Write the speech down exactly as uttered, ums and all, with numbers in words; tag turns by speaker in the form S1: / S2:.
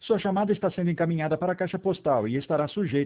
S1: Sua chamada está sendo encaminhada para a caixa postal e estará sujeita